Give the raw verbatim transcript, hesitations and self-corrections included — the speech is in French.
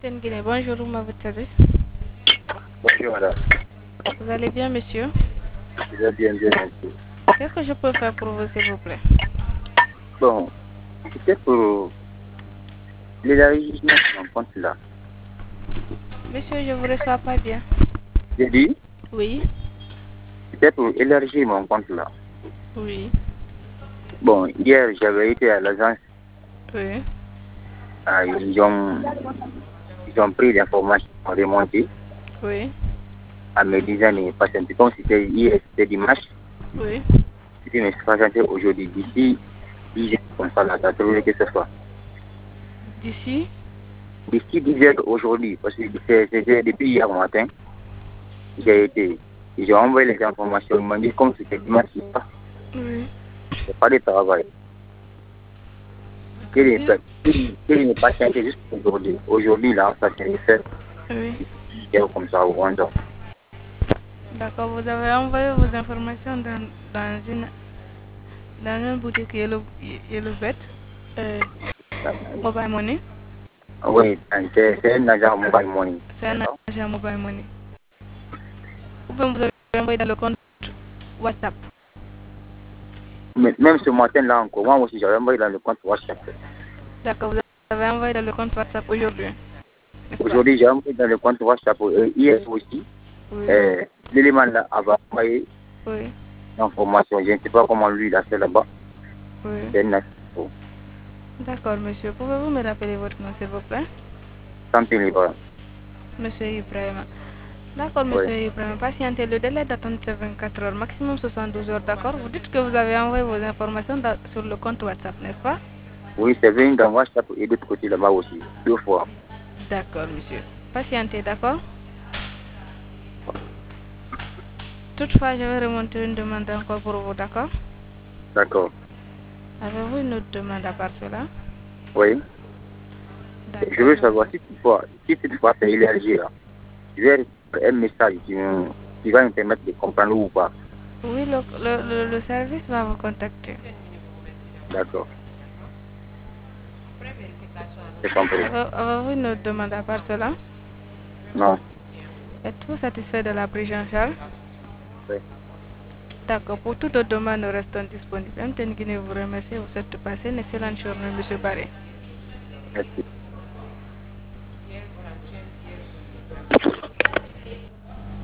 Tenguine, bonjour, ma votre service. Bonjour madame. Vous allez bien, monsieur? Je vais bien, bien, merci. Qu'est-ce que je peux faire pour vous, s'il vous plaît? Bon, c'était pour l'élargissement de mon compte là. Monsieur, je vous reçois pas bien. J'ai dit, Oui, c'était pour élargir mon compte là. oui, Bon, hier j'avais été à l'agence, oui, ah, ils, ont, ils ont pris l'information, ils ont remonté oui, à mes disant mais patienter. Comme c'était hier, c'était dimanche, oui. c'était mais patienter aujourd'hui. D'ici dix heures comme ça là, ça devrait que ce soit. D'ici? D'ici dix heures aujourd'hui, parce que c'est- c'était depuis hier matin, j'ai été. Ils ont envoyé les informations, ils m'ont dit comme c'était dimanche, Oui. c'est pas de travail. D'accord. Qu'il n'est Si- pas, qu'il qu'il n'est pas chanté juste aujourd'hui. Aujourd'hui, là, ça s'est fait Oui. comme ça au Rwanda. D'accord, vous avez envoyé vos informations dans, dans une dans une boutique Yellow, Yellow Bet, euh, Mobile Money. Oui, c'est c'est un agent mobile money. C'est un D'accord. agent Mobile Money. Ou bien vous avez envoyé dans le compte WhatsApp. Mais même ce matin-là encore, moi aussi, j'avais envoyé dans le compte WhatsApp. D'accord, vous avez envoyé dans le compte WhatsApp aujourd'hui, n'est-ce pas? Aujourd'hui, j'ai envoyé dans le compte WhatsApp. Et hier aussi, Oui, euh, l'élément là avait envoyé oui, l'information. Je ne sais pas comment lui, il a fait là-bas. oui. C'est un agent. D'accord, monsieur. Pouvez-vous me rappeler votre nom, s'il vous plaît? Santé libre. Monsieur Ibrahim. D'accord, Oui. monsieur Ibrahim. Patientez, le délai d'attente c'est vingt-quatre heures, maximum soixante-douze heures, d'accord? Vous dites que vous avez envoyé vos informations dans- sur le compte WhatsApp, n'est-ce pas? Oui, c'est venu dans WhatsApp et de l'autre côté là-bas aussi. Deux fois. D'accord, monsieur. Patientez, d'accord? Toutefois, je vais remonter une demande encore pour vous, d'accord? D'accord. Avez-vous une autre demande à part cela? Oui. Je D'accord, veux monsieur. savoir si toutefois, si toutefois c'est élargi là. Je vais un message qui, qui va me permettre de comprendre ou pas. Oui, le, le, le, le service va vous contacter. D'accord. J'ai compris. Avez- Avez-vous une autre demande à part cela? Non. Êtes-vous satisfait de la prise en charge? Oui. D'accord, pour toute autre demande, nous restons disponibles. M T N Guinée vous remercie. Vous souhaite de passer une excellente journée, monsieur Barré. Merci.